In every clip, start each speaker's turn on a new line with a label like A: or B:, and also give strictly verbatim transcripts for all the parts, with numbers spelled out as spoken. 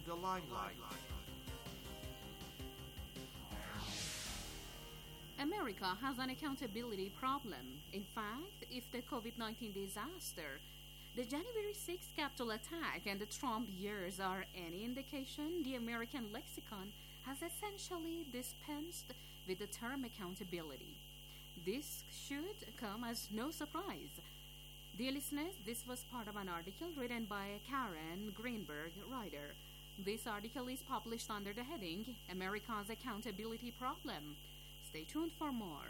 A: the limelight.
B: America has an accountability problem. In fact, if the COVID nineteen disaster, the January sixth Capitol attack, and the Trump years are any indication, the American lexicon has essentially dispensed with the term accountability. This should come as no surprise. Dear listeners, this was part of an article written by Karen Greenberg, writer. This article is published under the heading America's Accountability Problem. Stay tuned for more.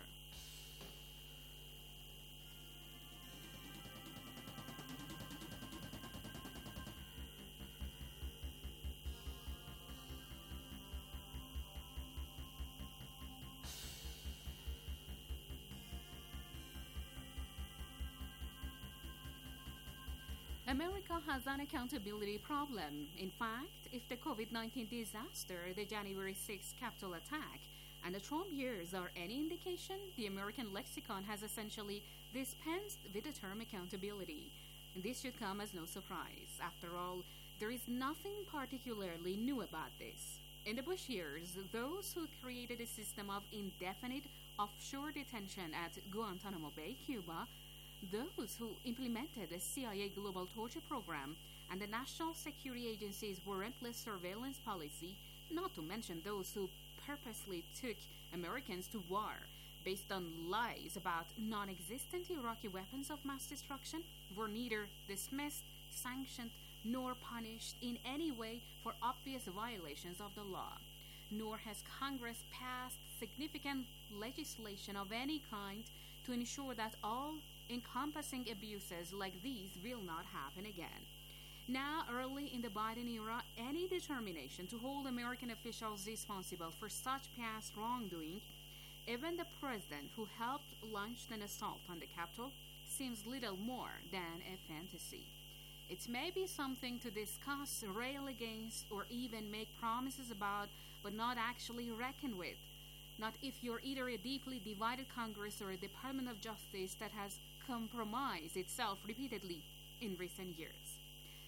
B: America has an accountability problem. In fact, if the COVID nineteen disaster, the January sixth Capitol attack, and the Trump years are any indication, the American lexicon has essentially dispensed with the term accountability. And this should come as no surprise. After all, there is nothing particularly new about this. In the Bush years, those who created a system of indefinite offshore detention at Guantanamo Bay, Cuba, those who implemented the C I A global torture program and the National Security Agency's warrantless surveillance policy, not to mention those who purposely took Americans to war based on lies about non-existent Iraqi weapons of mass destruction, were neither dismissed, sanctioned, nor punished in any way for obvious violations of the law. Nor has Congress passed significant legislation of any kind to ensure that all encompassing abuses like these will not happen again. Now, early in the Biden era, any determination to hold American officials responsible for such past wrongdoing, even the president who helped launch an assault on the Capitol, seems little more than a fantasy. It may be something to discuss, rail against, or even make promises about, but not actually reckon with. Not if you're either a deeply divided Congress or a Department of Justice that has compromised itself repeatedly in recent years.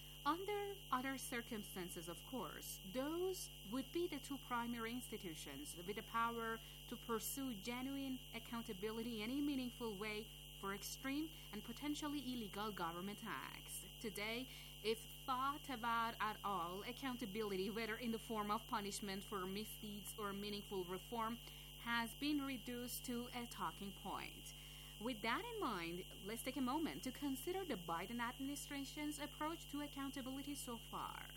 B: Under other circumstances, of course, those would be the two primary institutions with the power to pursue genuine accountability in any meaningful way for extreme and potentially illegal government acts. Today, if thought about at all, accountability, whether in the form of punishment for misdeeds or meaningful reform, has been reduced to a talking point. With that in mind, let's take a moment to consider the Biden administration's approach to accountability so far.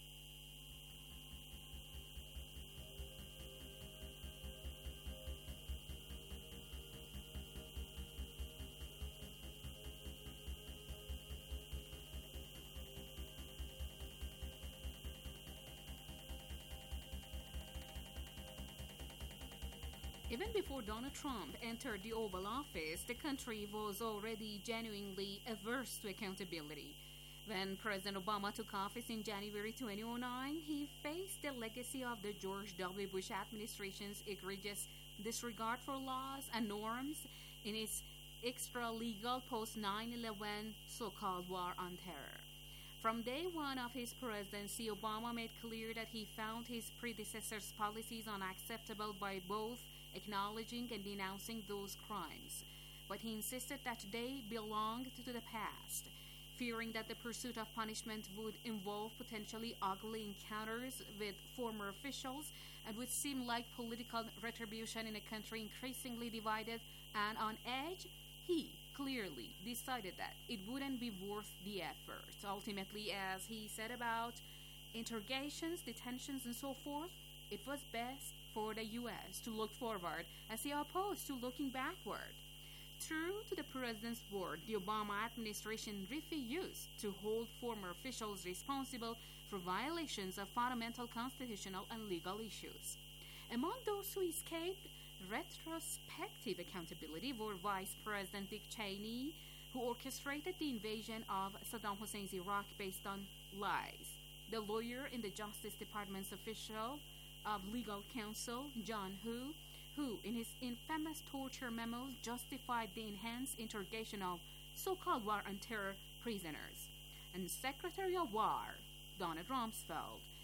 B: Even before Donald Trump entered the Oval Office, the country was already genuinely averse to accountability. When President Obama took office in January twenty oh nine, he faced the legacy of the George W. Bush administration's egregious disregard for laws and norms in its extra-legal post nine eleven so-called war on terror. From day one of his presidency, Obama made clear that he found his predecessor's policies unacceptable by both acknowledging and denouncing those crimes. But he insisted that they belonged to the past, fearing that the pursuit of punishment would involve potentially ugly encounters with former officials and would seem like political retribution in a country increasingly divided and on edge. He clearly decided that it wouldn't be worth the effort. Ultimately, as he said about interrogations, detentions, and so forth, it was best for the U S to look forward as he opposed to looking backward. True to the president's word, the Obama administration refused to hold former officials responsible for violations of fundamental constitutional and legal issues. Among those who escaped retrospective accountability were Vice President Dick Cheney, who orchestrated the invasion of Saddam Hussein's Iraq based on lies, the lawyer in the Justice Department's official of legal counsel, John Hu, who, in his infamous torture memos, justified the enhanced interrogation of so-called war on terror prisoners, and Secretary of War, Donald Rumsfeld,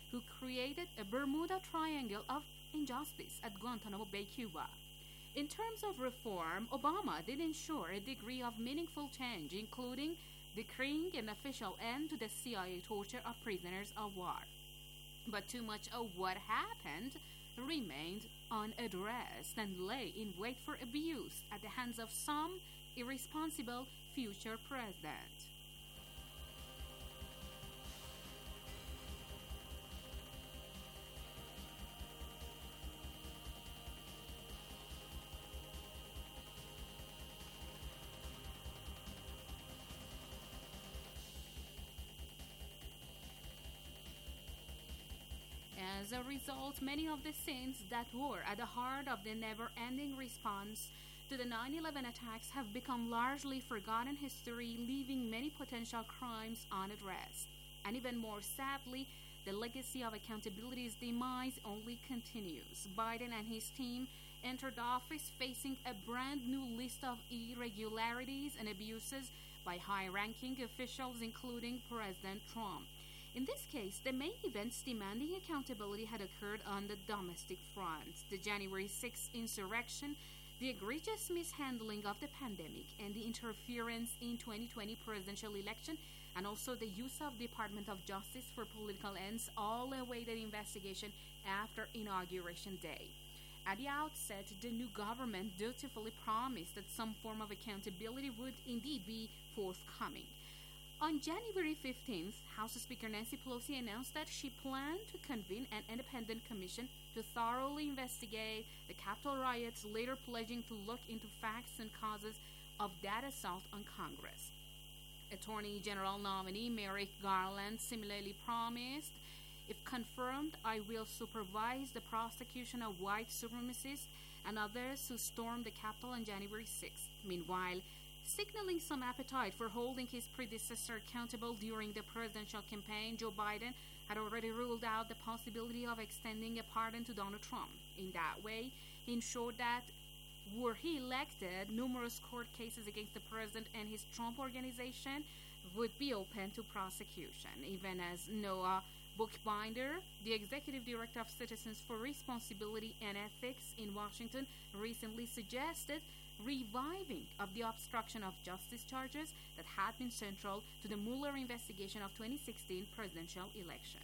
B: who created a Bermuda Triangle of injustice at Guantanamo Bay, Cuba. In terms of reform, Obama did ensure a degree of meaningful change, including decreeing an official end to the C I A torture of prisoners of war. But too much of what happened remained unaddressed and lay in wait for abuse at the hands of some irresponsible future president. As a result, many of the sins that were at the heart of the never-ending response to the nine eleven attacks have become largely forgotten history, leaving many potential crimes unaddressed. And even more sadly, the legacy of accountability's demise only continues. Biden and his team entered office facing a brand new list of irregularities and abuses by high-ranking officials, including President Trump. In this case, the main events demanding accountability had occurred on the domestic front: the January sixth insurrection, the egregious mishandling of the pandemic, and the interference in twenty twenty presidential election, and also the use of Department of Justice for political ends, all awaited investigation after Inauguration Day. At the outset, the new government dutifully promised that some form of accountability would indeed be forthcoming. On January fifteenth, House Speaker Nancy Pelosi announced that she planned to convene an independent commission to thoroughly investigate the Capitol riots, later pledging to look into facts and causes of that assault on Congress. Attorney General nominee Merrick Garland similarly promised, "If confirmed, I will supervise the prosecution of white supremacists and others who stormed the Capitol on January sixth. Meanwhile, signaling some appetite for holding his predecessor accountable during the presidential campaign, Joe Biden had already ruled out the possibility of extending a pardon to Donald Trump. In that way, he ensured that, were he elected, numerous court cases against the president and his Trump organization would be open to prosecution, even as Noah Bookbinder, the executive director of Citizens for Responsibility and Ethics in Washington, recently suggested reviving of the obstruction of justice charges that had been central to the Mueller investigation of twenty sixteen presidential election.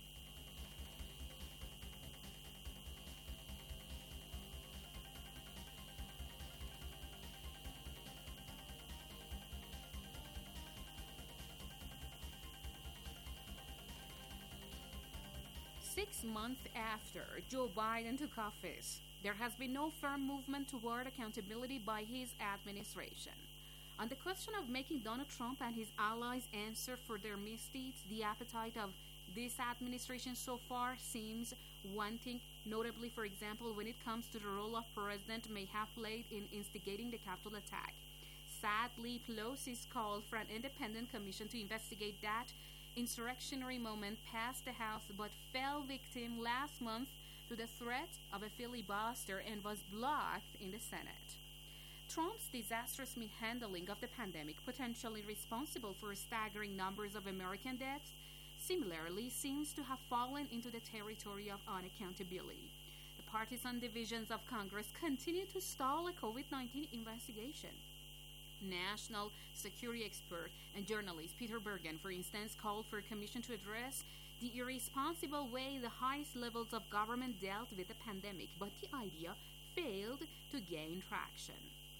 B: Six months after Joe Biden took office, there has been no firm movement toward accountability by his administration. On the question of making Donald Trump and his allies answer for their misdeeds, the appetite of this administration so far seems wanting, notably, for example, when it comes to the role of President may have played in instigating the Capitol attack. Sadly, Pelosi's call for an independent commission to investigate that insurrectionary moment passed the House but fell victim last month to the threat of a filibuster and was blocked in the Senate. Trump's disastrous mishandling of the pandemic, potentially responsible for staggering numbers of American deaths, similarly seems to have fallen into the territory of unaccountability. The partisan divisions of Congress continue to stall a COVID nineteen investigation. National security expert and journalist Peter Bergen, for instance, called for a commission to address the irresponsible way the highest levels of government dealt with the pandemic, but the idea failed to gain traction.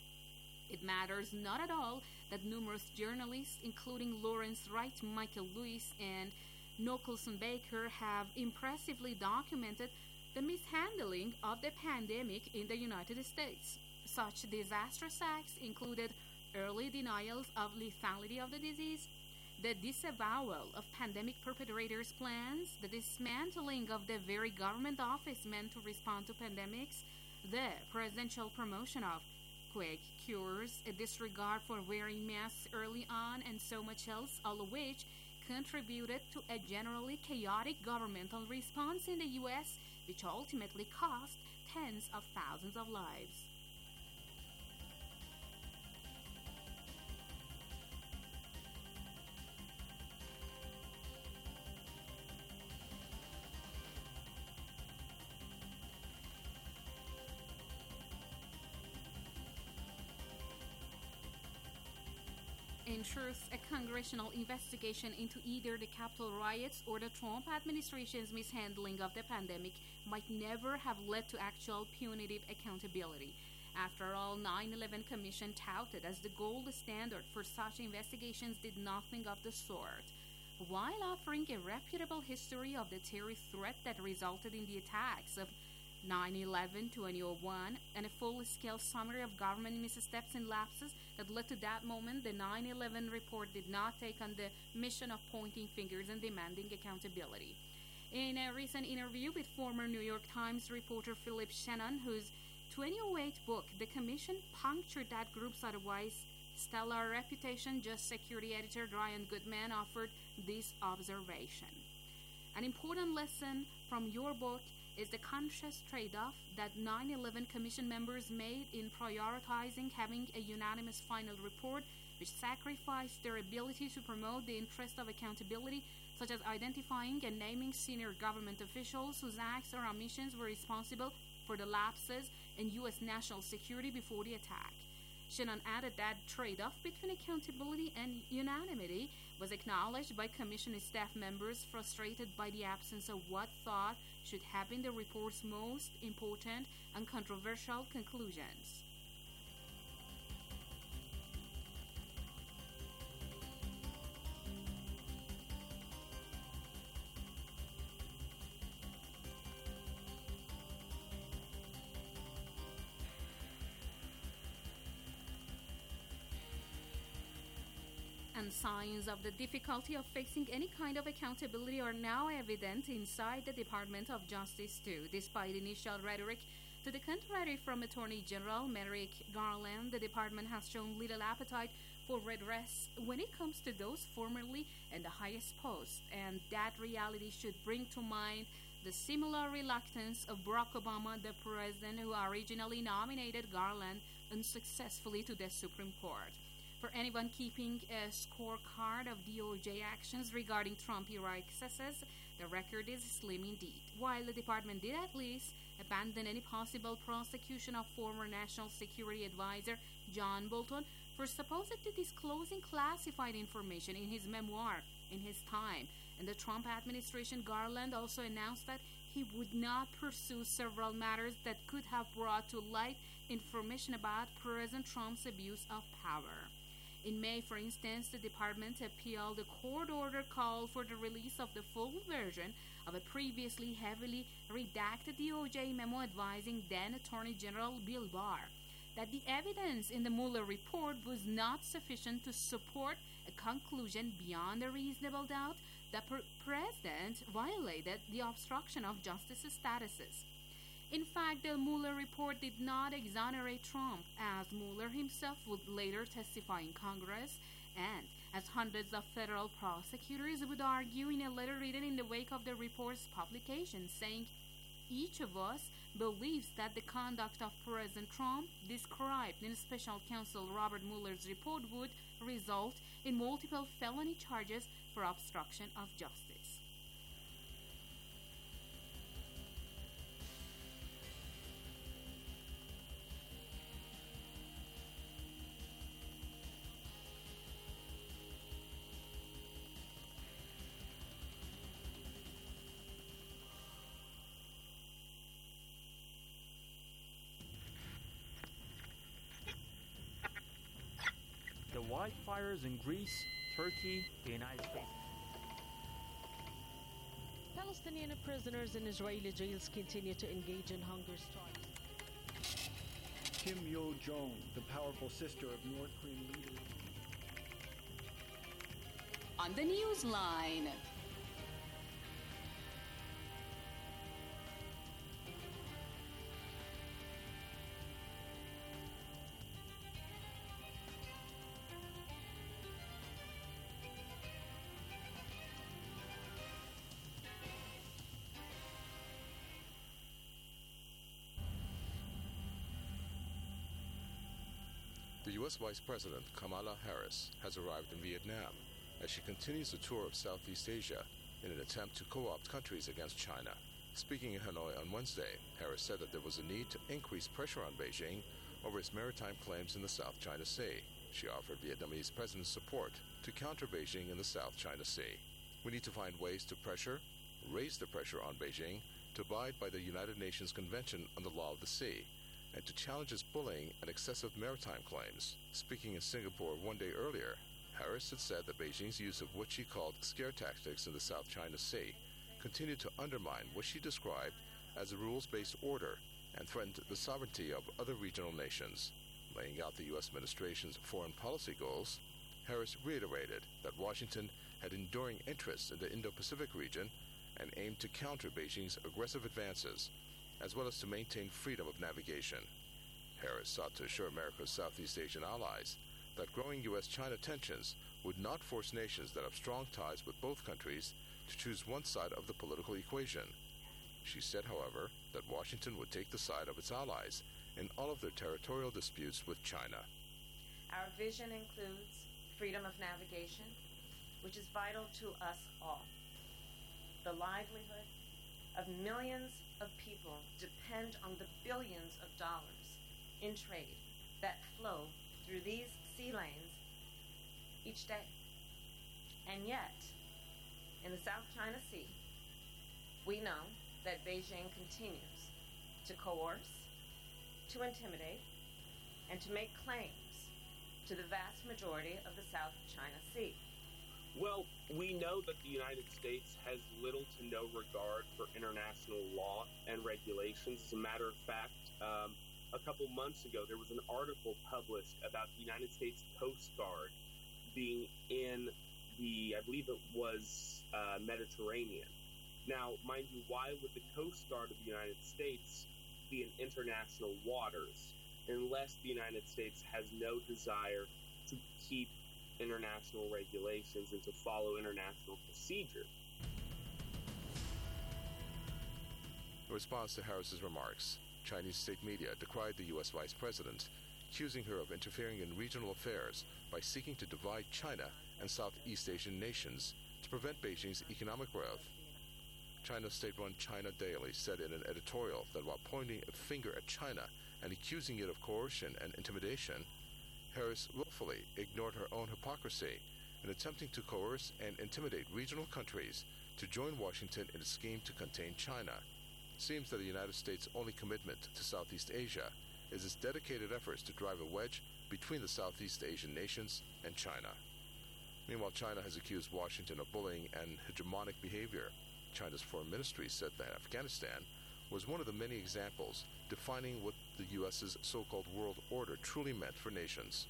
B: It matters not at all that numerous journalists, including Lawrence Wright, Michael Lewis, and Nicholson Baker, have impressively documented the mishandling of the pandemic in the United States. Such disastrous acts included early denials of lethality of the disease, the disavowal of pandemic perpetrators' plans, the dismantling of the very government office meant to respond to pandemics, the presidential promotion of quick cures, a disregard for wearing masks early on, and so much else, all of which contributed to a generally chaotic governmental response in the U S, which ultimately cost tens of thousands of lives. in truth, a congressional investigation into either the Capitol riots or the Trump administration's mishandling of the pandemic might never have led to actual punitive accountability. After all, nine eleven Commission touted as the gold standard for such investigations did nothing of the sort. While offering a reputable history of the terror threat that resulted in the attacks of nine eleven twenty oh one and a full-scale summary of government missteps and lapses that led to that moment, the nine eleven report did not take on the mission of pointing fingers and demanding accountability. In a recent interview with former New York Times reporter Philip Shannon, whose twenty oh eight book, The Commission, punctured that group's otherwise stellar reputation, Just Security editor Ryan Goodman offered this observation. An important lesson from your book is the conscious trade-off that nine eleven Commission members made in prioritizing having a unanimous final report, which sacrificed their ability to promote the interest of accountability, such as identifying and naming senior government officials whose acts or omissions were responsible for the lapses in U S national security before the attack. Shannon added that trade-off between accountability and unanimity was acknowledged by Commission staff members frustrated by the absence of what thought should have been the report's most important and controversial conclusions. And signs of the difficulty of facing any kind of accountability are now evident inside the Department of Justice too. Despite initial rhetoric to the contrary from Attorney General Merrick Garland, the department has shown little appetite for redress when it comes to those formerly in the highest post, and that reality should bring to mind the similar reluctance of Barack Obama, the president who originally nominated Garland unsuccessfully to the Supreme Court. For anyone keeping a scorecard of D O J actions regarding Trump-era excesses, the record is slim indeed. While the department did at least abandon any possible prosecution of former National Security Advisor John Bolton for supposedly disclosing classified information in his memoir in his time in the Trump administration, Garland also announced that he would not pursue several matters that could have brought to light information about President Trump's abuse of power. In May, for instance, the department appealed a court order called for the release of the full version of a previously heavily redacted D O J memo advising then Attorney General Bill Barr that the evidence in the Mueller report was not sufficient to support a conclusion beyond a reasonable doubt that the president violated the obstruction of justice statuses. In fact, the Mueller report did not exonerate Trump, as Mueller himself would later testify in Congress, and as hundreds of federal prosecutors would argue in a letter written in the wake of the report's publication, saying, "Each of us believes that the conduct of President Trump, described in Special Counsel Robert Mueller's report, would result in multiple felony charges for obstruction of justice."
A: The wildfires in Greece, Turkey, the United States.
C: Palestinian prisoners in Israeli jails continue to engage in hunger strikes.
D: Kim Yo-jong, the powerful sister of North Korean leader.
B: On the Newsline.
E: The U S Vice President Kamala Harris has arrived in Vietnam as she continues the tour of Southeast Asia in an attempt to co-opt countries against China. Speaking in Hanoi on Wednesday, Harris said that there was a need to increase pressure on Beijing over its maritime claims in the South China Sea. She offered Vietnamese President support to counter Beijing in the South China Sea. We need to find ways to pressure, raise the pressure on Beijing to abide by the United Nations Convention on the Law of the Sea and to challenge its bullying and excessive maritime claims. Speaking in Singapore one day earlier, Harris had said that Beijing's use of what she called scare tactics in the South China Sea continued to undermine what she described as a rules-based order and threatened the sovereignty of other regional nations. Laying out the U S administration's foreign policy goals, Harris reiterated that Washington had enduring interests in the Indo-Pacific region and aimed to counter Beijing's aggressive advances, as well as to maintain freedom of navigation. Harris sought to assure America's Southeast Asian allies that growing U S China tensions would not force nations that have strong ties with both countries to choose one side of the political equation. She said, however, that Washington would take the side of its allies in all of their territorial disputes with China.
F: Our vision includes freedom of navigation, which is vital to us all. The livelihood of millions of people depend on the billions of dollars in trade that flow through these sea lanes each day. And yet, in the South China Sea, we know that Beijing continues to coerce, to intimidate, and to make claims to the vast majority of the South China Sea.
G: Well, we know that the United States has little to no regard for international law and regulations. As a matter of fact, um, a couple months ago, there was an article published about the United States Coast Guard being in the, I believe it was uh, Mediterranean. Now, mind you, why would the Coast Guard of the United States be in international waters unless the United States has no desire to keep international regulations and to follow international procedure?
E: In response to Harris's remarks, Chinese state media decried the U S vice president, accusing her of interfering in regional affairs by seeking to divide China and Southeast Asian nations to prevent Beijing's economic growth. China's state-run China Daily said in an editorial that while pointing a finger at China and accusing it of coercion and intimidation, Harris willfully ignored her own hypocrisy in attempting to coerce and intimidate regional countries to join Washington in a scheme to contain China. It seems that the United States' only commitment to Southeast Asia is its dedicated efforts to drive a wedge between the Southeast Asian nations and China. Meanwhile, China has accused Washington of bullying and hegemonic behavior. China's foreign ministry said that Afghanistan was one of the many examples defining what the U S's so-called world order truly meant for nations.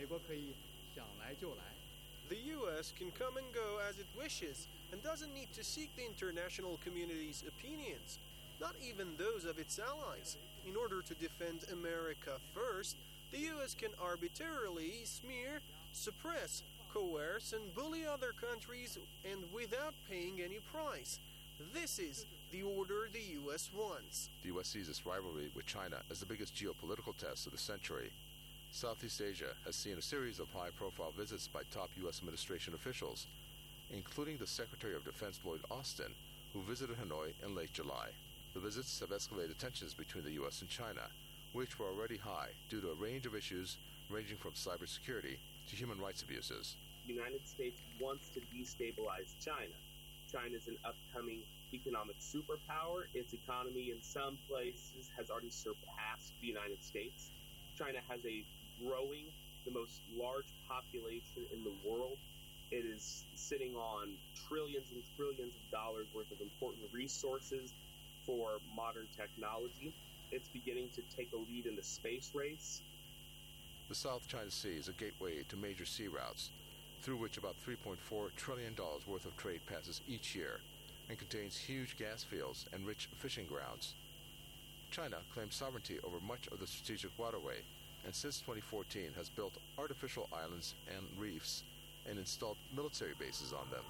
H: The U S can come and go as it wishes and doesn't need to seek the international community's opinions, not even those of its allies. In order to defend America first, the U S can arbitrarily smear, suppress, coerce, and bully other countries and without paying any price. This is the order the U S wants.
E: The U S sees its rivalry with China as the biggest geopolitical test of the century. Southeast Asia has seen a series of high-profile visits by top U S administration officials, including the Secretary of Defense Lloyd Austin, who visited Hanoi in late July. The visits have escalated tensions between the U S and China, which were already high due to a range of issues ranging from cybersecurity to human rights abuses.
G: The United States wants to destabilize China. China is an upcoming economic superpower. Its economy in some places has already surpassed the United States. China has a growing, the most large population in the world. It is sitting on trillions and trillions of dollars worth of important resources for modern technology. It's beginning to take a lead in the space race.
E: The South China Sea is a gateway to major sea routes, through which about three point four trillion dollars worth of trade passes each year, and contains huge gas fields and rich fishing grounds. China claims sovereignty over much of the strategic waterway, and since twenty fourteen has built artificial islands and reefs and installed military bases on them.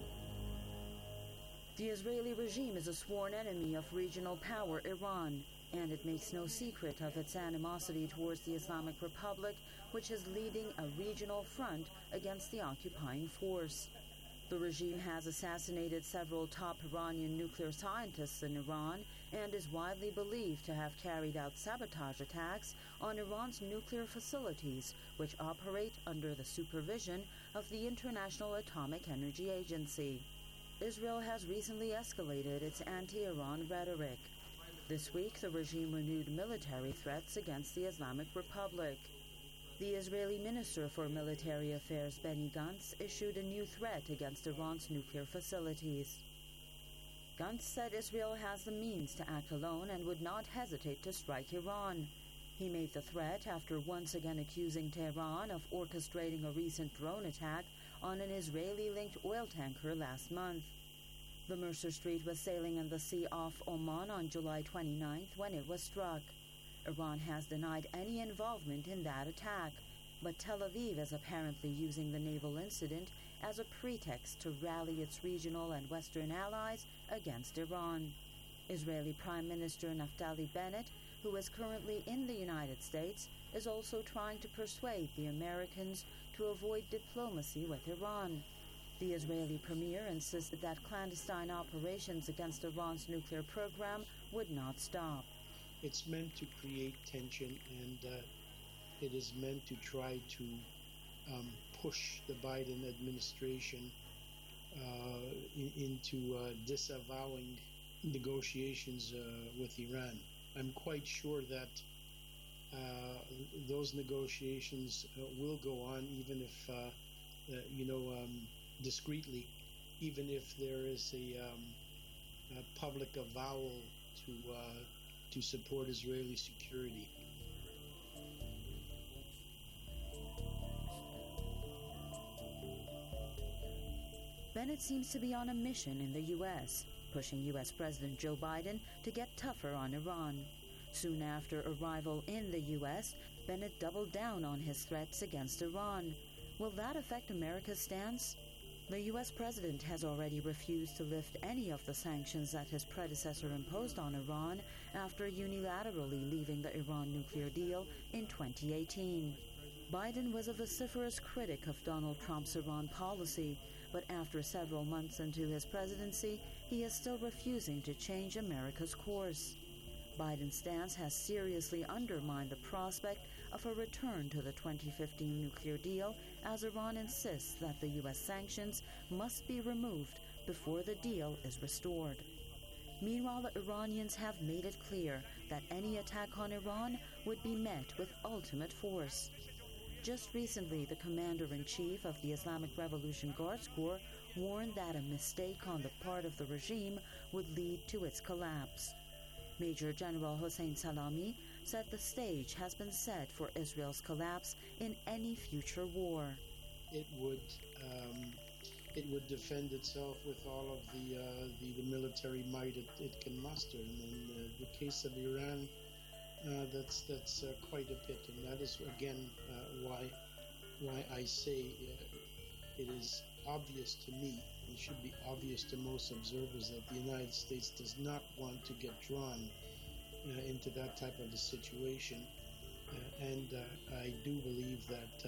I: The Israeli regime is a sworn enemy of regional power Iran. and it makes no secret of its animosity towards the Islamic Republic, which is leading a regional front against the occupying force. The regime has assassinated several top Iranian nuclear scientists in Iran and is widely believed to have carried out sabotage attacks on Iran's nuclear facilities, which operate under the supervision of the International Atomic Energy Agency. Israel has recently escalated its anti-Iran rhetoric. This week, the regime renewed military threats against the Islamic Republic. The Israeli Minister for Military Affairs, Benny Gantz, issued a new threat against Iran's nuclear facilities. Gantz said Israel has the means to act alone and would not hesitate to strike Iran. He made the threat after once again accusing Tehran of orchestrating a recent drone attack on an Israeli-linked oil tanker last month. The Mercer Street was sailing in the sea off Oman on July twenty-ninth when it was struck. Iran has denied any involvement in that attack, but Tel Aviv is apparently using the naval incident as a pretext to rally its regional and Western allies against Iran. Israeli Prime Minister Naftali Bennett, who is currently in the United States, is also trying to persuade the Americans to avoid diplomacy with Iran. The Israeli premier insisted that clandestine operations against Iran's nuclear program would not stop.
J: It's meant to create tension, and uh, it is meant to try to um, push the Biden administration uh, in, into uh, disavowing negotiations uh, with Iran. I'm quite sure that uh, those negotiations uh, will go on, even if, uh, uh, you know, um, discreetly, even if there is a, um, a public avowal to uh, to support Israeli security.
I: Bennett seems to be on a mission in the U S, pushing U S President Joe Biden to get tougher on Iran. Soon after arrival in the U S, Bennett doubled down on his threats against Iran. Will that affect America's stance? The U S president has already refused to lift any of the sanctions that his predecessor imposed on Iran after unilaterally leaving the Iran nuclear deal in twenty eighteen. Biden was a vociferous critic of Donald Trump's Iran policy, but after several months into his presidency, he is still refusing to change America's course. Biden's stance has seriously undermined the prospect of a return to the twenty fifteen nuclear deal, as Iran insists that the U S sanctions must be removed before the deal is restored. Meanwhile, the Iranians have made it clear that any attack on Iran would be met with ultimate force. Just recently, the commander-in-chief of the Islamic Revolution Guards Corps warned that a mistake on the part of the regime would lead to its collapse. Major General Hossein Salami said the stage has been set for Israel's collapse in any future war.
J: It would um, it would defend itself with all of the uh, the, the military might it, it can muster. And in uh, the case of Iran, uh, that's that's uh, quite a bit, and that is again uh, why why I say uh, it is obvious to me. It should be obvious to most observers that the United States does not want to get drawn uh, into that type of a situation. Uh, and uh, I do believe that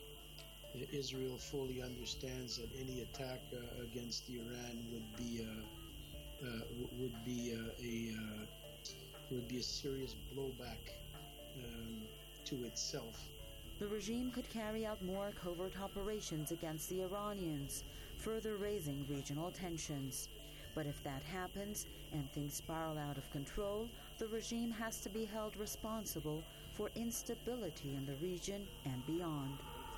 J: uh, Israel fully understands that any attack uh, against Iran would be uh, uh, would be uh, a uh, would be a serious blowback um, to itself.
I: The regime could carry out more covert operations against the Iranians, further raising regional tensions. But if that happens and things spiral out of control, the regime has to be held responsible for instability in the region and beyond.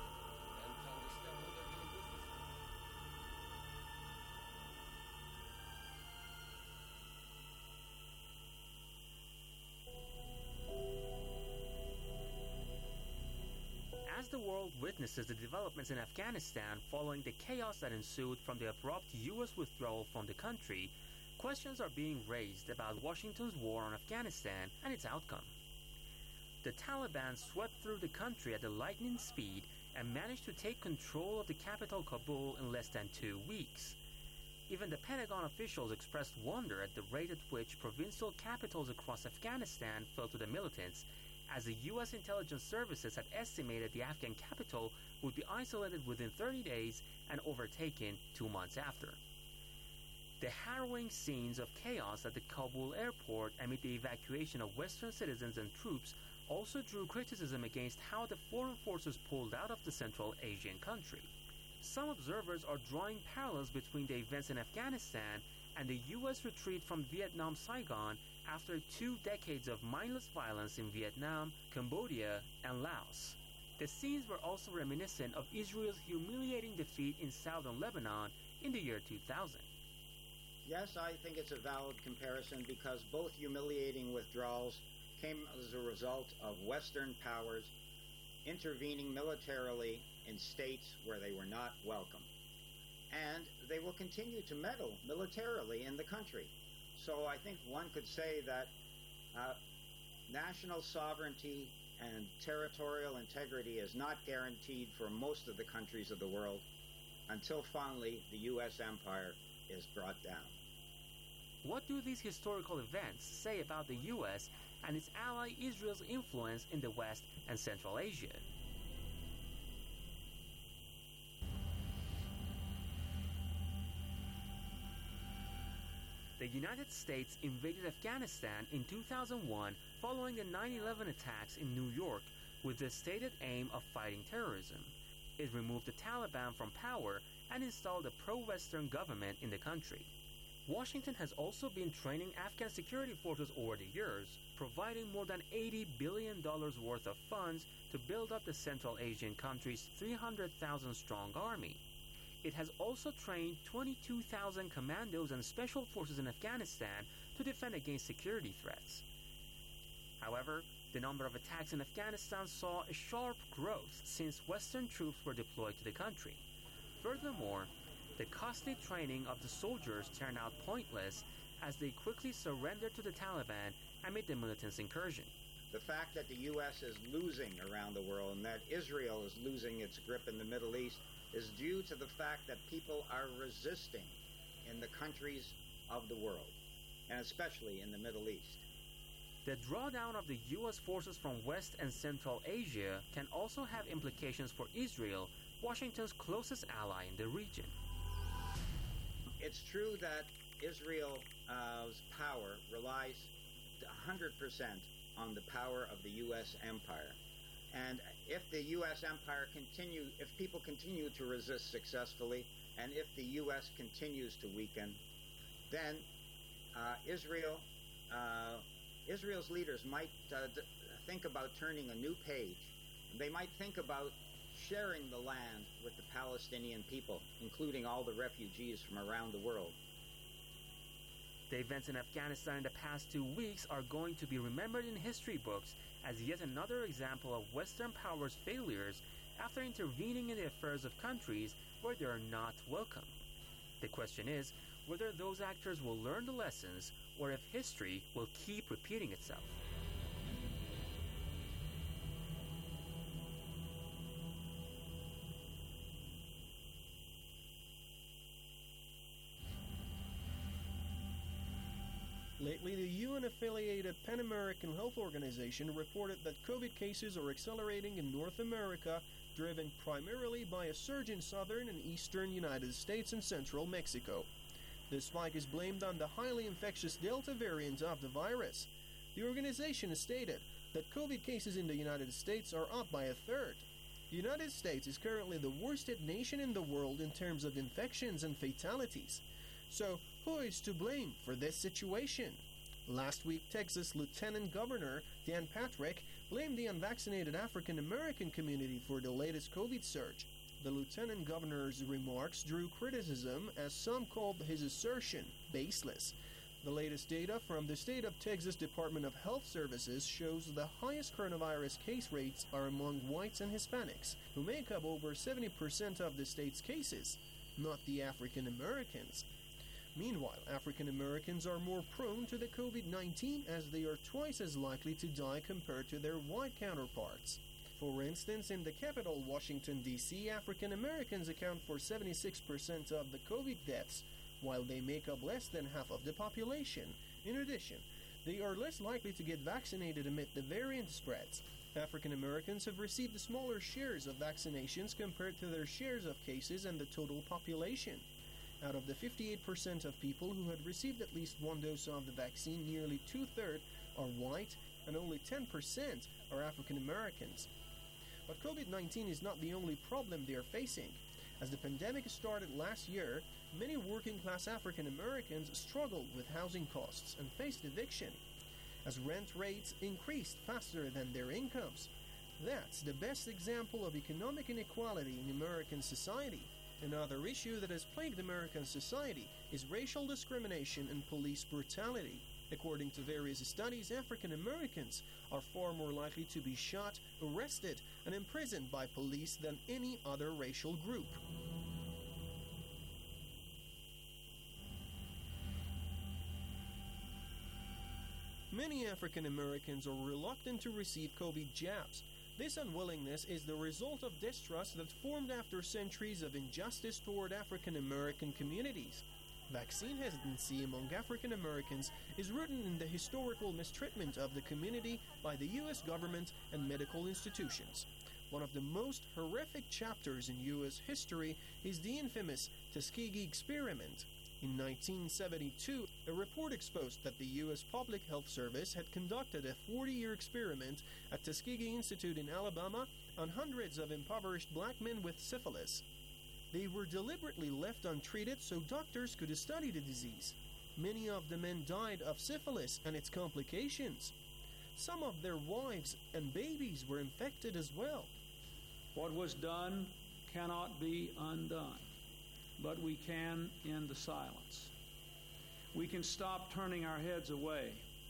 A: As the world witnesses the developments in Afghanistan following the chaos that ensued from the abrupt U S withdrawal from the country, questions are being raised about Washington's war on Afghanistan and its outcome. The Taliban swept through the country at a lightning speed and managed to take control of the capital Kabul in less than two weeks. Even the Pentagon officials expressed wonder at the rate at which provincial capitals across Afghanistan fell to the militants, as the U S intelligence services had estimated the Afghan capital would be isolated within thirty days and overtaken two months after. The harrowing scenes of chaos at the Kabul airport amid the evacuation of Western citizens and troops also drew criticism against how the foreign forces pulled out of the Central Asian country. Some observers are drawing parallels between the events in Afghanistan and the U S retreat from Vietnam Saigon after two decades of mindless violence in Vietnam, Cambodia, and Laos. The scenes were also reminiscent of Israel's humiliating defeat in southern Lebanon in the year two thousand.
K: Yes, I think it's a valid comparison because both humiliating withdrawals came as a result of Western powers intervening militarily in states where they were not welcome. And they will continue to meddle militarily in the country. So I think one could say that uh, national sovereignty and territorial integrity is not guaranteed for most of the countries of the world until finally the U S empire is brought down.
A: What do these historical events say about the U S and its ally Israel's influence in the West and Central Asia? The United States invaded Afghanistan in two thousand one following the nine eleven attacks in New York with the stated aim of fighting terrorism. It removed the Taliban from power and installed a pro-Western government in the country. Washington has also been training Afghan security forces over the years, providing more than eighty billion dollars worth of funds to build up the Central Asian country's three hundred thousand strong army. It has also trained twenty-two thousand commandos and special forces in Afghanistan to defend against security threats. However, the number of attacks in Afghanistan saw a sharp growth since Western troops were deployed to the country. Furthermore, the costly training of the soldiers turned out pointless as they quickly surrendered to the Taliban amid the militants' incursion.
K: The fact that the U S is losing around the world and that Israel is losing its grip in the Middle East is due to the fact that people are resisting in the countries of the world, and especially in the Middle East.
A: The drawdown of the U S forces from West and Central Asia can also have implications for Israel, Washington's closest ally in the region.
K: It's true that Israel's power relies one hundred percent on the power of the U S empire. And if the U S empire continue, if people continue to resist successfully, and if the U S continues to weaken, then uh, Israel, uh, Israel's leaders might uh, d- think about turning a new page. They might think about sharing the land with the Palestinian people, including all the refugees from around the world.
A: The events in Afghanistan in the past two weeks are going to be remembered in history books as yet another example of Western powers' failures after intervening in the affairs of countries where they are not welcome. The question is whether those actors will learn the lessons or if history will keep repeating itself.
H: Lately, the U N-affiliated Pan American Health Organization reported that COVID cases are accelerating in North America, driven primarily by a surge in southern and eastern United States and central Mexico. The spike is blamed on the highly infectious Delta variant of the virus. The organization stated that COVID cases in the United States are up by a third. The United States is currently the worst hit nation in the world in terms of infections and fatalities. So, who is to blame for this situation? Last week, Texas Lieutenant Governor Dan Patrick blamed the unvaccinated African American community for the latest COVID surge. The Lieutenant Governor's remarks drew criticism as some called his assertion baseless. The latest data from the state of Texas Department of Health Services shows the highest coronavirus case rates are among whites and Hispanics, who make up over seventy percent of the state's cases, not the African Americans. Meanwhile, African Americans are more prone to the COVID nineteen as they are twice as likely to die compared to their white counterparts. For instance, in the capital, Washington, D C, African Americans account for seventy-six percent of the COVID deaths, while they make up less than half of the population. In addition, they are less likely to get vaccinated amid the variant spreads. African Americans have received smaller shares of vaccinations compared to their shares of cases and the total population. Out of the fifty-eight percent of people who had received at least one dose of the vaccine, nearly two-thirds are white and only ten percent are African Americans. But COVID nineteen is not the only problem they are facing. As the pandemic started last year, many working-class African Americans struggled with housing costs and faced eviction, as rent rates increased faster than their incomes. That's the best example of economic inequality in American society. Another issue that has plagued American society is racial discrimination and police brutality. According to various studies, African Americans are far more likely to be shot, arrested, and imprisoned by police than any other racial group. Many African Americans are reluctant to receive COVID jabs. This unwillingness is the result of distrust that formed after centuries of injustice toward African American communities. Vaccine hesitancy among African Americans is rooted in the historical mistreatment of the community by the U S government and medical institutions. One of the most horrific chapters in U S history is the infamous Tuskegee experiment. In nineteen seventy-two, a report exposed that the U S Public Health Service had conducted a forty-year experiment at Tuskegee Institute in Alabama on hundreds of impoverished black men with syphilis. They were deliberately left untreated so doctors could study the disease. Many of the men died of syphilis and its complications. Some of their wives and babies were infected as well.
L: What was done cannot be undone, but we can end the silence. We can stop turning our heads away.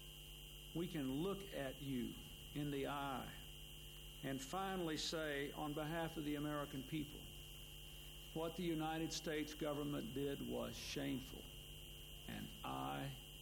L: We can look at you in the eye and finally say, on behalf of the American people, what the United States government did was shameful, and I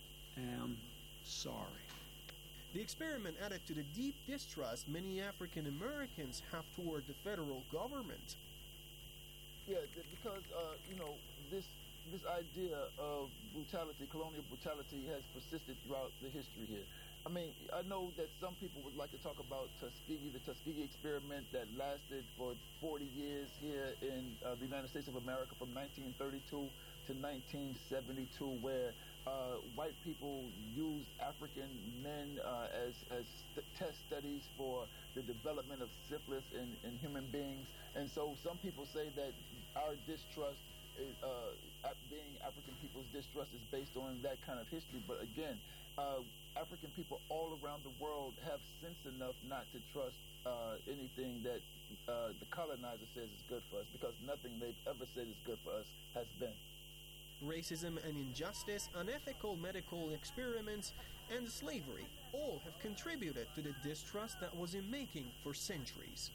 L: am sorry.
H: The experiment added to the deep distrust many African Americans have toward the federal government.
M: Yeah, because, uh, you know, this this idea of brutality, colonial brutality, has persisted throughout the history here. I mean, I know that some people would like to talk about Tuskegee, the Tuskegee experiment that lasted for forty years here in uh, the United States of America from nineteen thirty-two to nineteen seventy-two, where uh, white people used African men uh, as, as st- test studies for the development of syphilis in, in human beings. And so some people say that our distrust, is, uh, being African people's distrust, is based on that kind of history. But again, uh, African people all around the world have sense enough not to trust uh, anything that uh, the colonizer says is good for us, because nothing they've ever said is good for us has been.
H: Racism and injustice, unethical medical experiments, and slavery all have contributed to the distrust that was in making for centuries.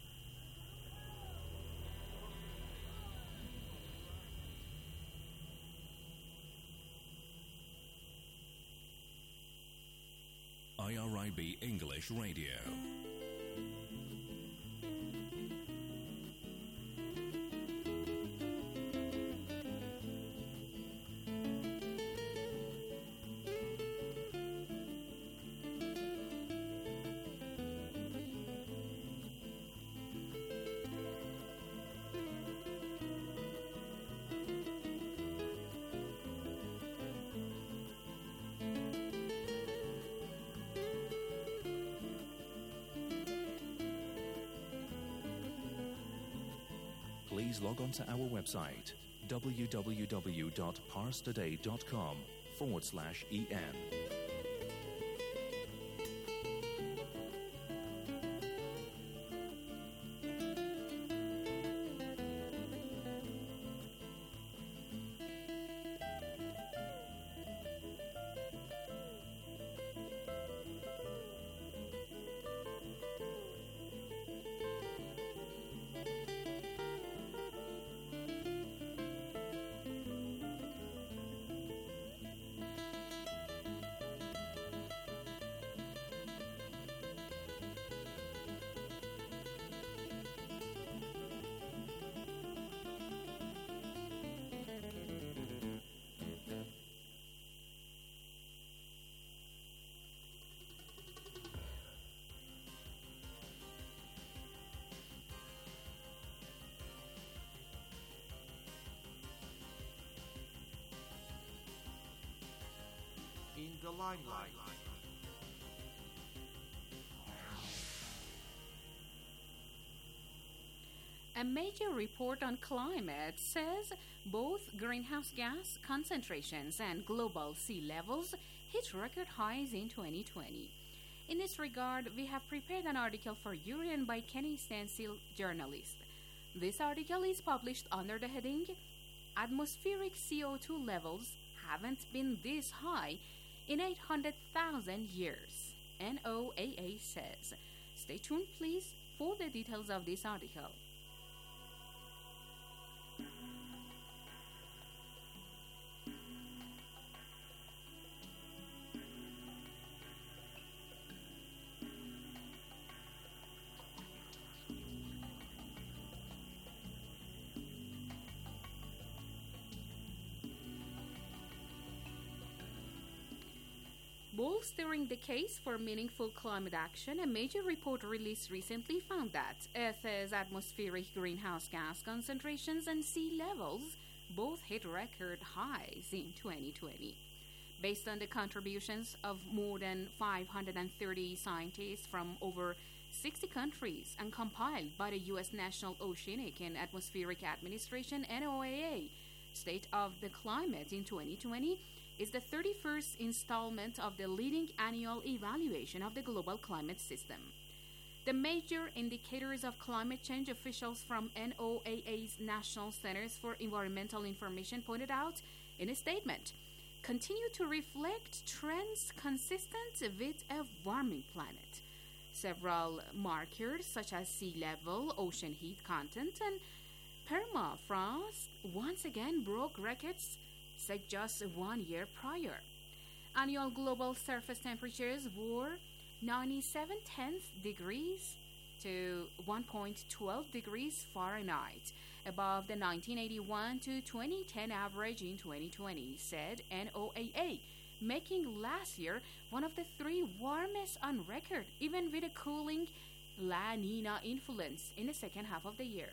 N: I R I B English Radio. Please log on to our website, www.parstoday.com forward slash EN.
O: the limelight.
B: A major report on climate says both greenhouse gas concentrations and global sea levels hit record highs in twenty twenty. In this regard, we have prepared an article for Urian by Kenny Stansil, journalist. This article is published under the heading Atmospheric C O two levels haven't been this high in eight hundred thousand years, N O A A says. Stay tuned, please, for the details of this article. Bolstering the case for meaningful climate action, a major report released recently found that Earth's atmospheric greenhouse gas concentrations and sea levels both hit record highs in twenty twenty. Based on the contributions of more than five hundred thirty scientists from over sixty countries and compiled by the U S National Oceanic and Atmospheric Administration, N O A A, State of the Climate in twenty twenty, is the thirty-first installment of the leading annual evaluation of the global climate system. The major indicators of climate change, officials from N O A A's National Centers for Environmental Information pointed out in a statement, continue to reflect trends consistent with a warming planet. Several markers such as sea level, ocean heat content, and permafrost once again broke records set just one year prior. Annual global surface temperatures were ninety-seven tenths degrees to one point one two degrees Fahrenheit, above the nineteen eighty-one to twenty ten average in twenty twenty, said N O A A, making last year one of the three warmest on record, even with a cooling La Nina influence in the second half of the year.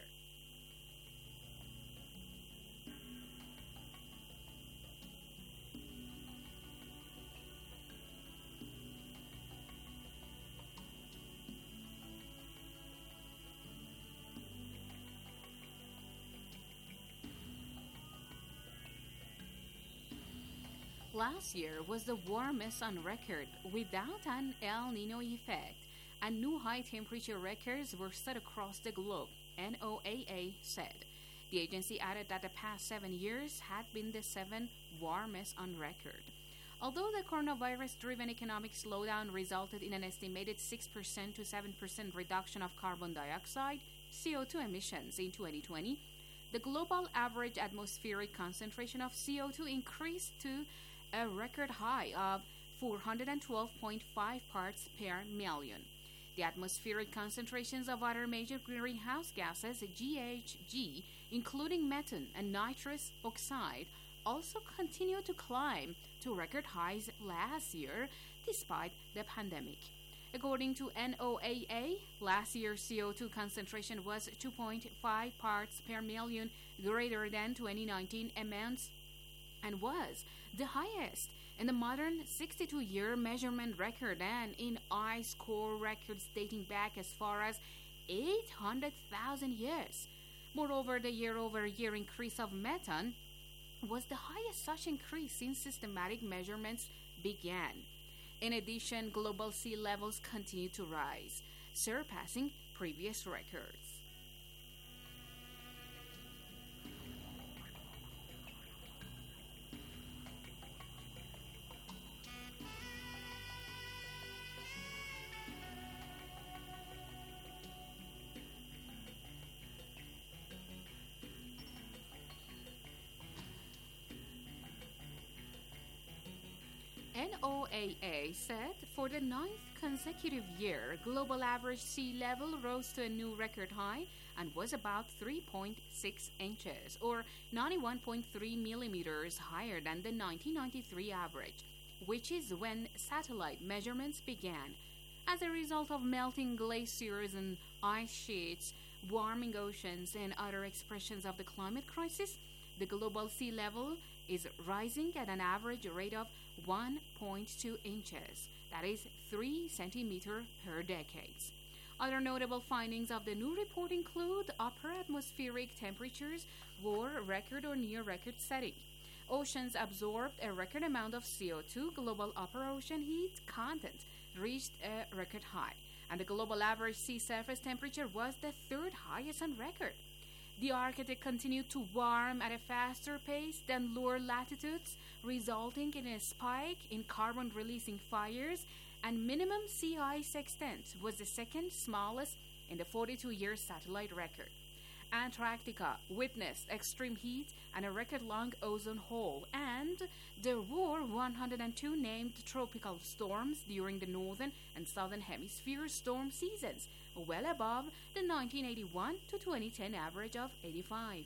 B: Last year was the warmest on record without an El Nino effect, and new high temperature records were set across the globe, N O A A said. The agency added that the past seven years had been the seven warmest on record. Although the coronavirus-driven economic slowdown resulted in an estimated six percent to seven percent reduction of carbon dioxide, C O two emissions in twenty twenty, the global average atmospheric concentration of C O two increased to a record high of four hundred twelve point five parts per million. The atmospheric concentrations of other major greenhouse gases, G H G, including methane and nitrous oxide, also continued to climb to record highs last year despite the pandemic. According to N O A A, last year's C O two concentration was two point five parts per million greater than twenty nineteen amounts and was the highest in the modern sixty-two-year measurement record and in ice core records dating back as far as eight hundred thousand years. Moreover, the year-over-year increase of methane was the highest such increase since systematic measurements began. In addition, global sea levels continue to rise, surpassing previous records. N O A A said for the ninth consecutive year, global average sea level rose to a new record high and was about three point six inches, or ninety-one point three millimeters higher than the nineteen ninety-three average, which is when satellite measurements began. As a result of melting glaciers and ice sheets, warming oceans, and other expressions of the climate crisis, the global sea level is rising at an average rate of one point two inches, that is three centimeters per decade. Other notable findings of the new report include upper atmospheric temperatures were record or near record setting. Oceans absorbed a record amount of C O two, global upper ocean heat content reached a record high, and the global average sea surface temperature was the third highest on record. The Arctic continued to warm at a faster pace than lower latitudes, resulting in a spike in carbon-releasing fires, and minimum sea ice extent was the second smallest in the forty-two-year satellite record. Antarctica witnessed extreme heat and a record-long ozone hole, and there were one hundred two named tropical storms during the northern and southern hemisphere storm seasons, well above the nineteen eighty-one to twenty ten average of eighty-five.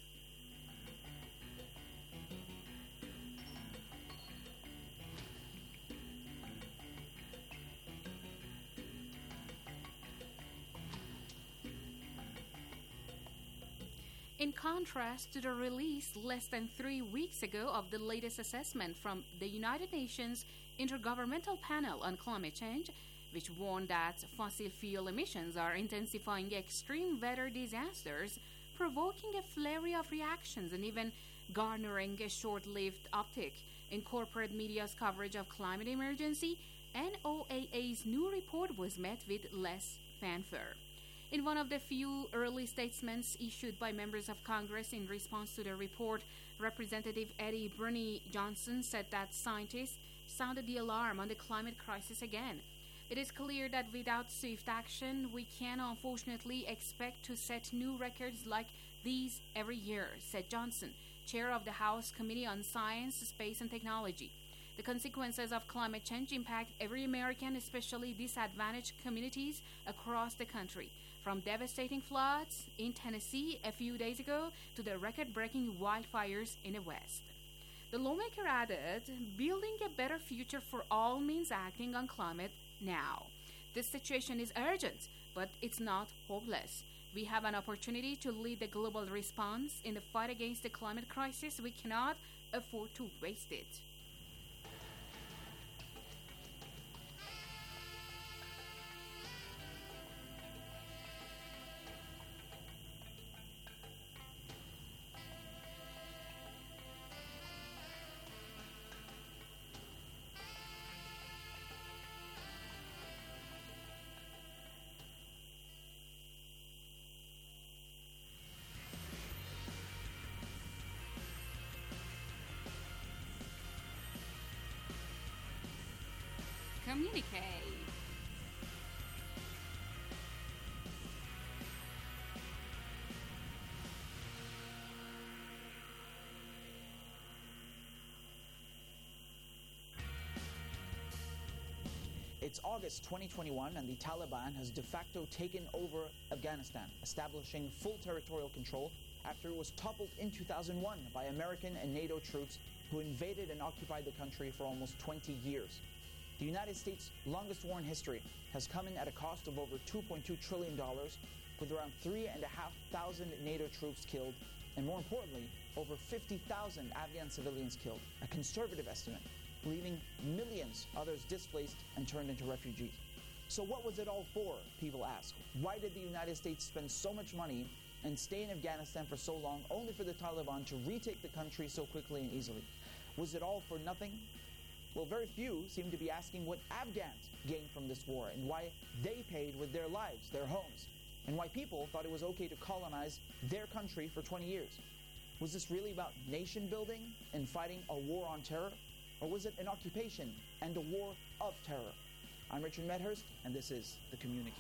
B: In contrast to the release less than three weeks ago of the latest assessment from the United Nations Intergovernmental Panel on Climate Change, which warned that fossil fuel emissions are intensifying extreme weather disasters, provoking a flurry of reactions and even garnering a short-lived uptick in corporate media's coverage of climate emergency, N O A A's new report was met with less fanfare. In one of the few early statements issued by members of Congress in response to the report, Representative Eddie Bruni Johnson said that scientists sounded the alarm on the climate crisis again. It is clear that without swift action, we can unfortunately expect to set new records like these every year, said Johnson, chair of the House Committee on Science, Space and Technology. The consequences of climate change impact every American, especially disadvantaged communities across the country, from devastating floods in Tennessee a few days ago to the record-breaking wildfires in the West. The lawmaker added, building a better future for all means acting on climate now. This situation is urgent, but it's not hopeless. We have an opportunity to lead the global response in the fight against the climate crisis. We cannot afford to waste it. Communique.
O: It's August twenty twenty-one and the Taliban has de facto taken over Afghanistan, establishing full territorial control after it was toppled in two thousand one by American and NATO troops who invaded and occupied the country for almost twenty years. The United States' longest war in history has come in at a cost of over two point two trillion dollars, with around three thousand five hundred NATO troops killed, and more importantly, over fifty thousand Afghan civilians killed, a conservative estimate, leaving millions others displaced and turned into refugees. So what was it all for, people ask? Why did the United States spend so much money and stay in Afghanistan for so long, only for the Taliban to retake the country so quickly and easily? Was it all for nothing? Well, very few seem to be asking what Afghans gained from this war and why they paid with their lives, their homes, and why people thought it was okay to colonize their country for twenty years. Was this really about nation building and fighting a war on terror? Or was it an occupation and a war of terror? I'm Richard Medhurst, and this is The Communique.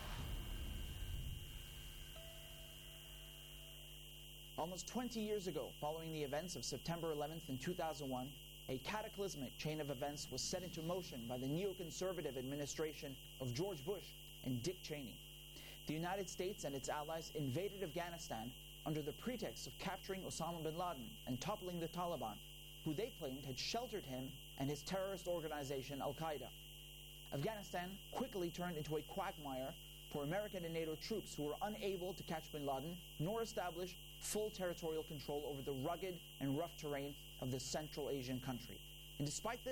O: Almost twenty years ago, following the events of September eleventh in two thousand one, a cataclysmic chain of events was set into motion by the neoconservative administration of George Bush and Dick Cheney. The United States and its allies invaded Afghanistan under the pretext of capturing Osama bin Laden and toppling the Taliban, who they claimed had sheltered him and his terrorist organization Al-Qaeda. Afghanistan quickly turned into a quagmire for American and NATO troops who were unable to catch bin Laden nor establish full territorial control over the rugged and rough terrain of this Central Asian country. And despite this,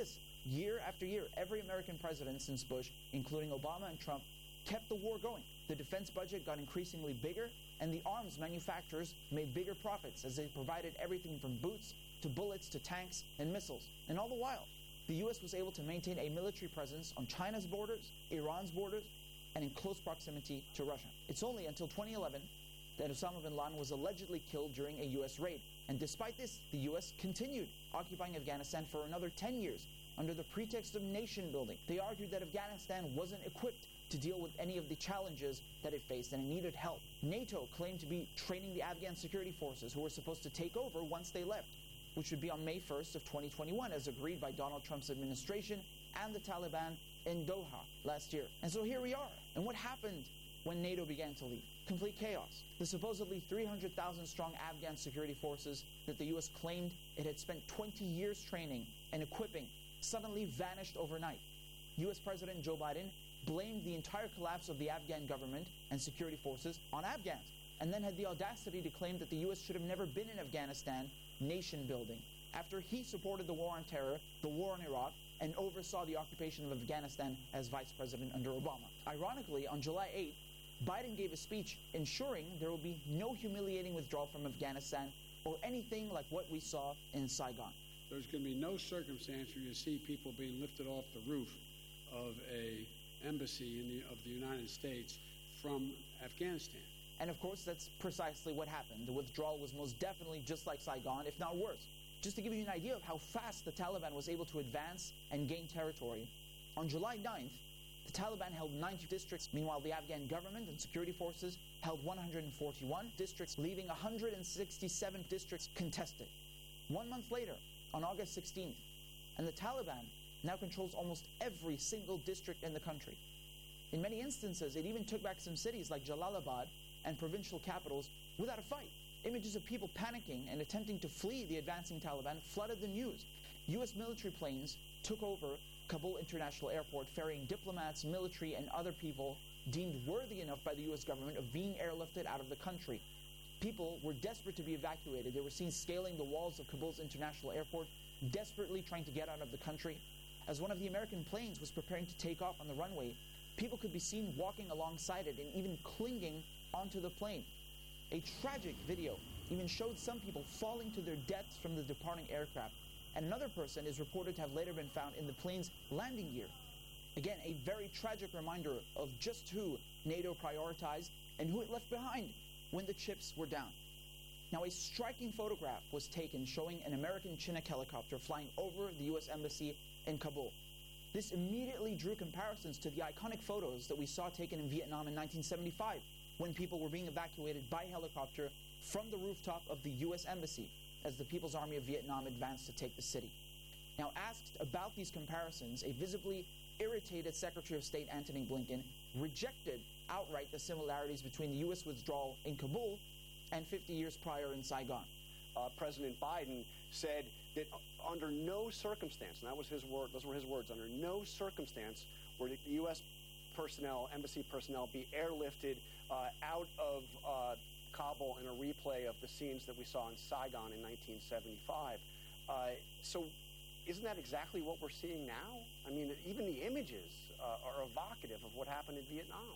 O: year after year, every American president since Bush, including Obama and Trump, kept the war going. The defense budget got increasingly bigger, and the arms manufacturers made bigger profits as they provided everything from boots to bullets to tanks and missiles. And all the while, the U S was able to maintain a military presence on China's borders, Iran's borders, and in close proximity to Russia. It's only until twenty eleven that Osama bin Laden was allegedly killed during a U S raid. And despite this, the U S continued occupying Afghanistan for another ten years under the pretext of nation building. They argued that Afghanistan wasn't equipped to deal with any of the challenges that it faced and it needed help. NATO claimed to be training the Afghan security forces who were supposed to take over once they left, which would be on May first of twenty twenty-one, as agreed by Donald Trump's administration and the Taliban in Doha last year. And so here we are. And what happened when NATO began to leave? Complete chaos. The supposedly three hundred thousand strong Afghan security forces that the U S claimed it had spent twenty years training and equipping suddenly vanished overnight. U S President Joe Biden blamed the entire collapse of the Afghan government and security forces on Afghans, and then had the audacity to claim that the U S should have never been in Afghanistan nation building, after he supported the war on terror, the war on Iraq, and oversaw the occupation of Afghanistan as vice president under Obama. Ironically, on July eighth, Biden gave a speech ensuring there will be no humiliating withdrawal from Afghanistan or anything like what we saw in Saigon.
P: There's going to be no circumstance where you see people being lifted off the roof of a embassy in the, of the United States from Afghanistan.
O: And of course, that's precisely what happened. The withdrawal was most definitely just like Saigon, if not worse. Just to give you an idea of how fast the Taliban was able to advance and gain territory, on July ninth, the Taliban held ninety districts. Meanwhile, the Afghan government and security forces held one hundred forty-one districts, leaving one hundred sixty-seven districts contested. One month later, on August sixteenth, and the Taliban now controls almost every single district in the country. In many instances, it even took back some cities like Jalalabad and provincial capitals without a fight. Images of people panicking and attempting to flee the advancing Taliban flooded the news. U S military planes took over Kabul International Airport, ferrying diplomats, military, and other people deemed worthy enough by the U S government of being airlifted out of the country. People were desperate to be evacuated. They were seen scaling the walls of Kabul's International Airport, desperately trying to get out of the country. As one of the American planes was preparing to take off on the runway, people could be seen walking alongside it and even clinging onto the plane. A tragic video even showed some people falling to their deaths from the departing aircraft, and another person is reported to have later been found in the plane's landing gear. Again, a very tragic reminder of just who NATO prioritized and who it left behind when the chips were down. Now, a striking photograph was taken showing an American Chinook helicopter flying over the U S Embassy in Kabul. This immediately drew comparisons to the iconic photos that we saw taken in Vietnam in nineteen seventy-five, when people were being evacuated by helicopter from the rooftop of the U S Embassy as the People's Army of Vietnam advanced to take the city. Now, asked about these comparisons, a visibly irritated Secretary of State Antony Blinken rejected outright the similarities between the U S withdrawal in Kabul and fifty years prior in Saigon.
Q: Uh, President Biden said that under no circumstance, and that was his word, those were his words, under no circumstance would the U S personnel, embassy personnel, be airlifted uh, out of uh, Kabul in a replay of the scenes that we saw in Saigon in nineteen seventy-five. Uh, so isn't that exactly what we're seeing now? I mean, even the images uh, are evocative of what happened in Vietnam.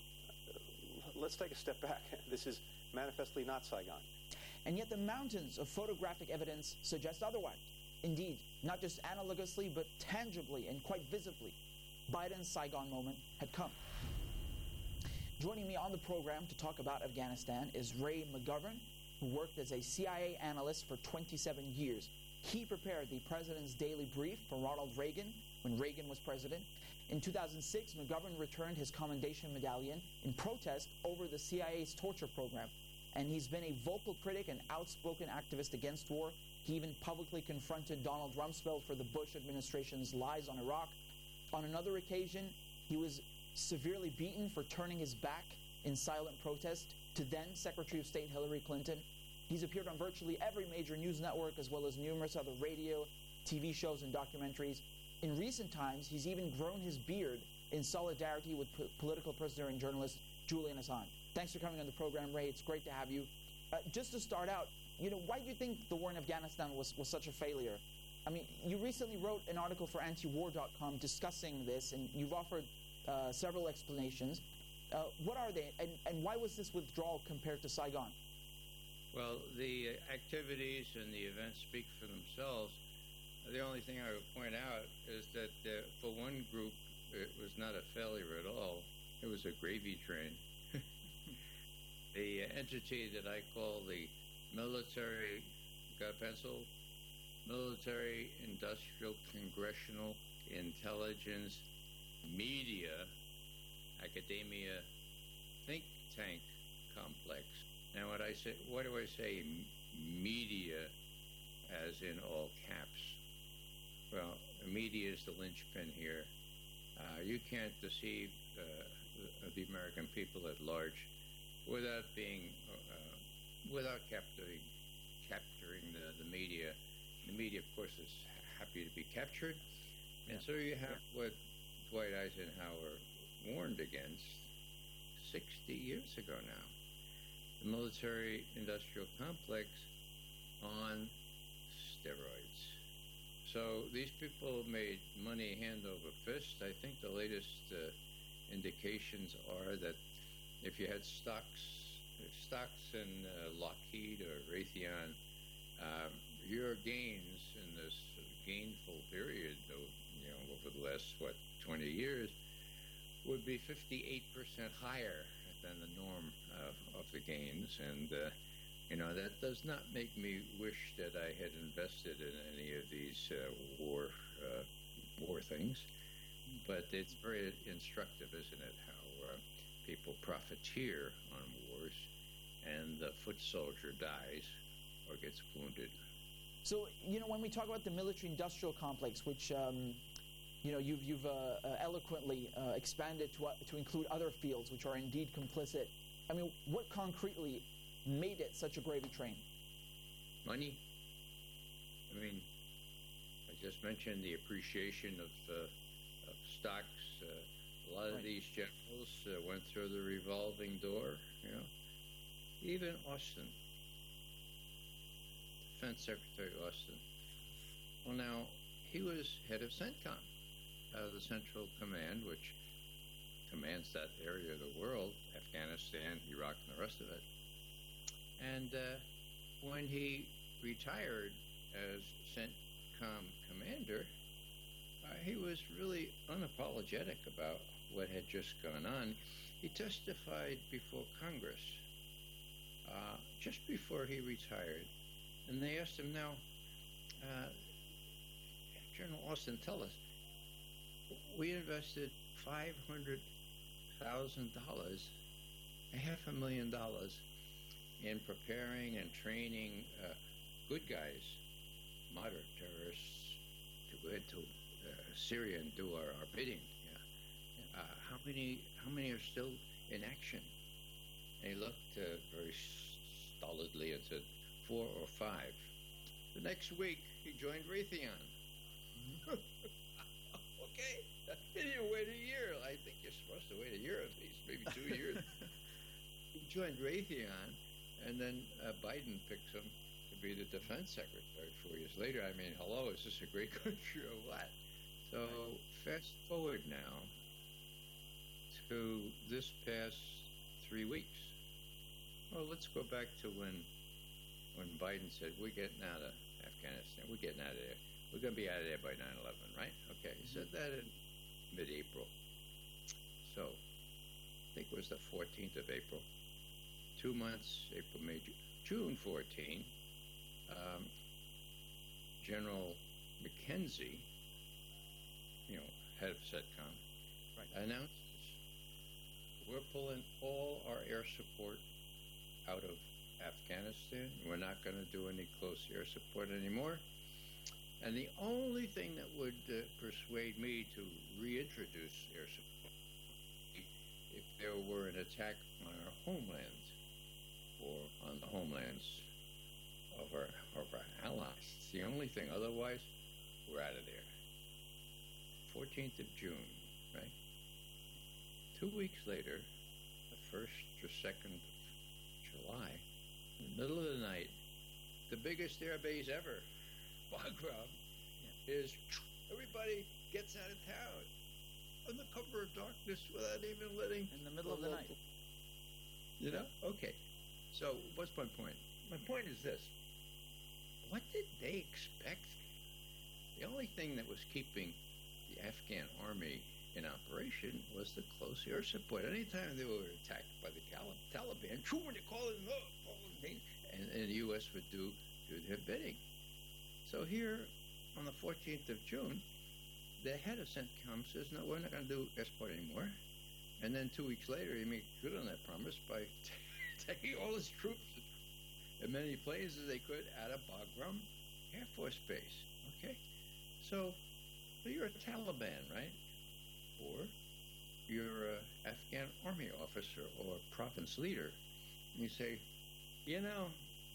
R: Let's take a step back. This is manifestly not Saigon.
O: And yet the mountains of photographic evidence suggest otherwise. Indeed, not just analogously, but tangibly and quite visibly, Biden's Saigon moment had come. Joining me on the program to talk about Afghanistan is Ray McGovern, who worked as a C I A analyst for twenty-seven years. He prepared the President's Daily Brief for Ronald Reagan when Reagan was president. In two thousand six, McGovern returned his Commendation Medallion in protest over the C I A's torture program. And he's been a vocal critic and outspoken activist against war. He even publicly confronted Donald Rumsfeld for the Bush administration's lies on Iraq. On another occasion, he was severely beaten for turning his back in silent protest to then Secretary of State Hillary Clinton. He's appeared on virtually every major news network, as well as numerous other radio, T V shows, and documentaries. In recent times, he's even grown his beard in solidarity with po- political prisoner and journalist Julian Assange. Thanks for coming on the program, Ray. It's great to have you. Uh, just to start out, you know, why do you think the war in Afghanistan was, was such a failure? I mean, you recently wrote an article for anti-war dot com discussing this, and you've offered uh, several explanations. Uh, what are they, and, and why was this withdrawal compared to Saigon?
S: Well, the activities and the events speak for themselves. The only thing I would point out is that uh, for one group, it was not a failure at all. It was a gravy train. The entity that I call the Military, got a pencil? Military Industrial Congressional Intelligence Media Academia Think Tank Complex. Now, what I say, what do I say? M- media, as in all caps. Well, media is the linchpin here. Uh, you can't deceive uh, the, the American people at large without being, uh, without capturing, capturing the, the media. The media, of course, is happy to be captured, and so you have what Dwight Eisenhower warned against sixty years ago now. The military-industrial complex on steroids. So these people made money hand over fist. I think the latest uh, indications are that if you had stocks, stocks in uh, Lockheed or Raytheon, um, your gains in this gainful period, you know, over the last what twenty years, would be fifty-eight percent higher than the norm of, of the gains, and uh, you know that does not make me wish that I had invested in any of these uh, war uh, war things, but it's very instructive, isn't it, how uh, people profiteer on wars, and the foot soldier dies or gets wounded.
O: So, you know, when we talk about the military-industrial complex, which um, you know, you've, you've uh, uh, eloquently uh, expanded to, uh, to include other fields which are indeed complicit. I mean, what concretely made it such a gravy train?
S: Money. I mean, I just mentioned the appreciation of, uh, of stocks. Uh, a lot right. of these generals uh, went through the revolving door, you know. Even Austin, Defense Secretary Austin. Well, now, he was head of CENTCOM, out of the Central Command, which commands that area of the world, Afghanistan, Iraq, and the rest of it. And uh, when he retired as CENTCOM commander, uh, he was really unapologetic about what had just gone on. He testified before Congress uh, just before he retired. And they asked him, now, uh, General Austin, tell us, we invested five hundred thousand dollars, a half a million dollars, in preparing and training uh, good guys, moderate terrorists, to go into uh, Syria and do our, our bidding. Yeah. Uh, how many? How many are still in action? And he looked uh, very stolidly and said, four or five. The next week, he joined Raytheon. Mm-hmm. Okay. He didn't wait a year. I think you're supposed to wait a year at least, maybe two years. He joined Raytheon, and then uh, Biden picks him to be the defense secretary four years later. I mean, hello, is this a great country or what? So fast forward now to this past three weeks. Well, let's go back to when when Biden said, we're getting out of Afghanistan, we're getting out of there. We're going to be out of there by nine eleven, right? Okay, he said that in mid-April. So, I think it was the fourteenth of April. Two months, April, May, June fourteenth, um, General McKenzie, you know, head of CENTCOM, right, announced we're pulling all our air support out of Afghanistan. We're not going to do any close air support anymore. And the only thing that would uh, persuade me to reintroduce air support if there were an attack on our homeland or on the homelands of our, of our allies. It's the only thing. Otherwise, we're out of there. fourteenth of June, right? Two weeks later, the first or second of July, in the middle of the night, the biggest air base ever, Bagram, is everybody gets out of town on the cover of darkness without even letting
O: in the middle of the night.
S: You know? Okay. So what's my point? My point is this. What did they expect? The only thing that was keeping the Afghan army in operation was the close air support. Anytime they were attacked by the Taliban, when they call it up, and, and the U S would do, do their bidding. So here, on the fourteenth of June, the head of CENTCOM says, no, we're not going to do export anymore. And then two weeks later, he made good on that promise by taking all his troops as many planes as they could out of Bagram Air Force Base. Okay? So, so you're a Taliban, right? Or you're an Afghan army officer or province leader. And you say, you know,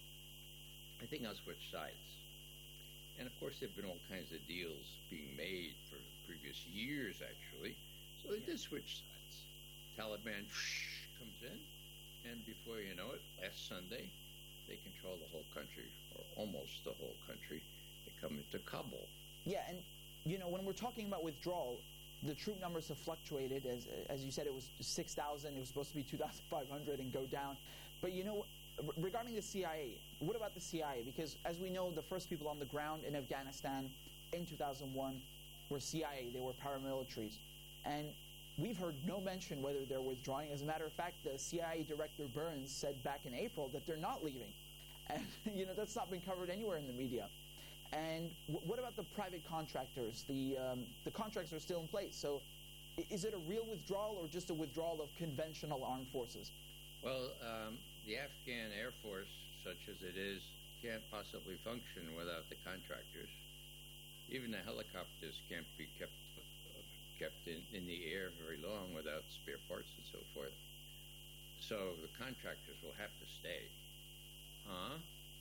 S: I think I'll switch sides. And of course, there have been all kinds of deals being made for the previous years, actually. So they did switch sides. Taliban whoosh, comes in, and before you know it, last Sunday, they control the whole country, or almost the whole country. They come into Kabul.
O: Yeah, and, you know, when we're talking about withdrawal, the troop numbers have fluctuated. As as you said, it was six thousand. It was supposed to be two thousand five hundred and go down. But, you know, regarding the C I A, what about the C I A? Because, as we know, the first people on the ground in Afghanistan in two thousand one were C I A. They were paramilitaries. And we've heard no mention whether they're withdrawing. As a matter of fact, the C I A Director Burns said back in April that they're not leaving. And, you know, that's not been covered anywhere in the media. And w- what about the private contractors? The um, the contracts are still in place. So I- is it a real withdrawal or just a withdrawal of conventional armed forces?
S: Well, um, the Afghan Air Force, such as it is, can't possibly function without the contractors. Even the helicopters can't be kept uh, kept in, in the air very long without spare parts and so forth. So the contractors will have to stay. Huh?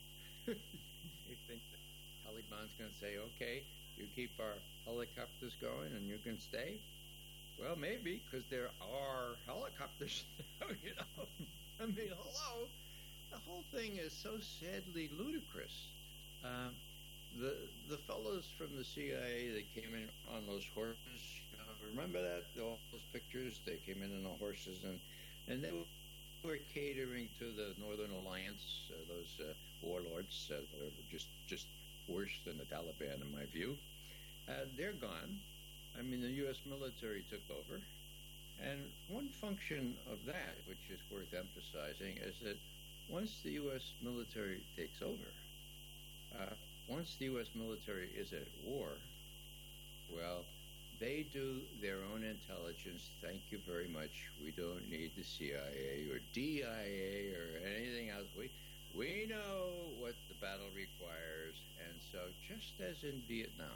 S: You think the Taliban's going to say, okay, you keep our helicopters going and you can stay? Well, maybe, because there are helicopters now, you know. I mean, hello? The whole thing is so sadly ludicrous. Uh, the the fellows from the C I A that came in on those horses, you know, remember that? All those pictures? They came in on the horses, and, and they were catering to the Northern Alliance, uh, those uh, warlords uh, that are just, just worse than the Taliban, in my view. Uh, they're gone. I mean, the U S military took over. And one function of that, which is worth emphasizing, is that once the U S military takes over, uh, once the U S military is at war, well, they do their own intelligence. Thank you very much. We don't need the C I A or D I A or anything else. We we know what the battle requires. And so just as in Vietnam.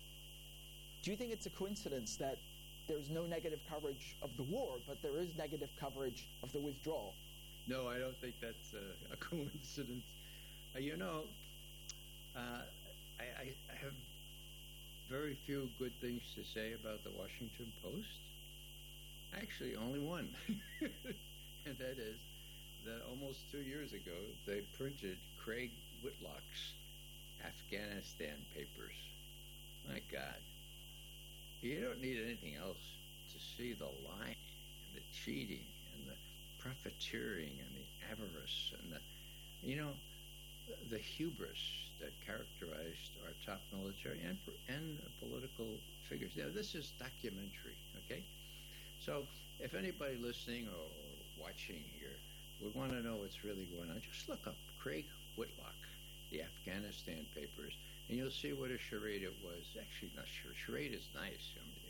O: Do you think it's a coincidence that there's no negative coverage of the war, but there is negative coverage of the withdrawal?
S: No, I don't think that's a, a coincidence. Uh, you know, uh, I, I have very few good things to say about the Washington Post. Actually, only one. And that is that almost two years ago, they printed Craig Whitlock's Afghanistan papers. My God. You don't need anything else to see the lying and the cheating and the profiteering and the avarice and the, you know, the hubris that characterized our top military and and political figures. Now, this is documentary, okay? So if anybody listening or watching here would want to know what's really going on, just look up Craig Whitlock, the Afghanistan papers, and you'll see what a charade it was. Actually, not sure. Charade is nice. I mean,